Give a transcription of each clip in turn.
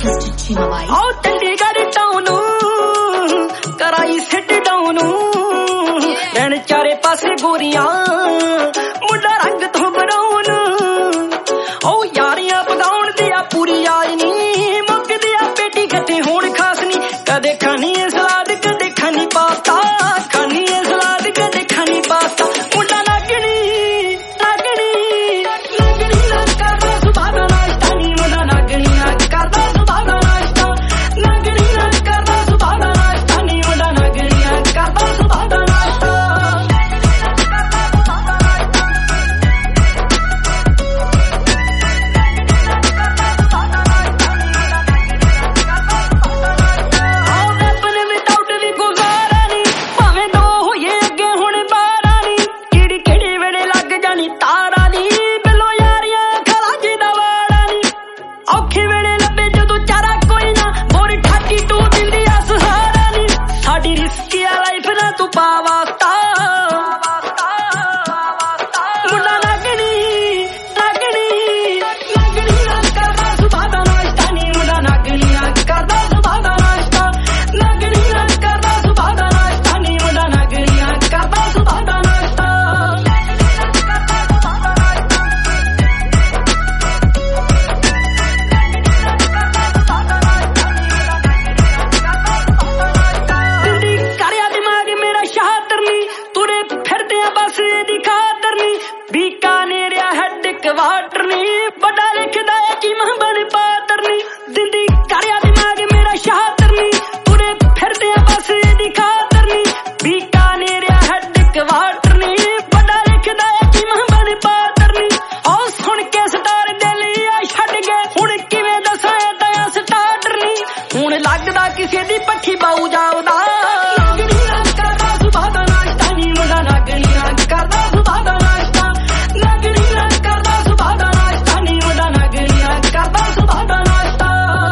आओ चंडीगढ़ टाउन कराई sit down रहन चारे पासे गोरियां मुंडा रंग तो बराउन ओ यारियां पगाउन दिया पूरी आज नी मुक दिया पेटी कट्ठे होण खास नी कदे खानी सलाद कदे खानी पास्ता खानी सलाद कदे खानी पास्ता मुंडा लागनी ना करदा सुबह दा नाश्ता नी मुंडा लागनी ना करदा सुबह दा नाश्ता लागनी ना करदा सुबह दा नाश्ता नी मुंडा लागनी ना करदा सुबह दा नाश्ता किसी दी पट्ठी बाऊ जावदा लागनी ना करदा सुबह दा नाश्ता नी मुंडा लागनी ना करदा सुबह दा नाश्ता लागनी ना करदा सुबह दा नाश्ता नी मुंडा लागनी ना करदा सुबह दा नाश्ता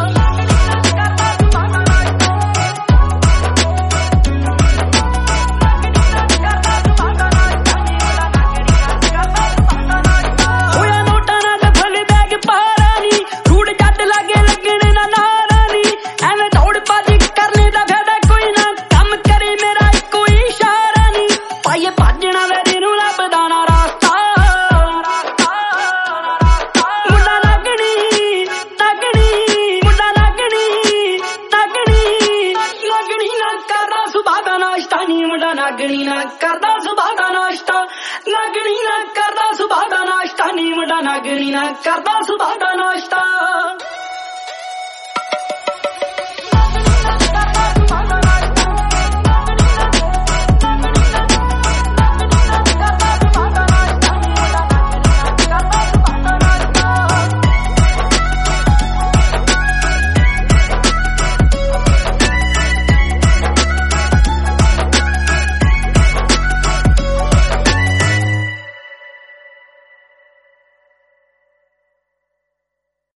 होया नोटा ना दफल बैग पारा नी रूड़ जट लागे लगने ना नारा नी एवें दौड़ करने दा फायदा कोई ना कम करे मेरा कोई इशारा नी पाइए भजना वेरी नू लभदा ना रास्ता मुंडा लागनी मुंडा लागनी ना करदा सुबह दा नाश्ता नी मुंडा लागनी ना करदा सुबह दा नाश्ता लागनी ना करदा सुबह दा नाश्ता नी मुंडा लागनी ना करदा सुबह दा नाश्ता।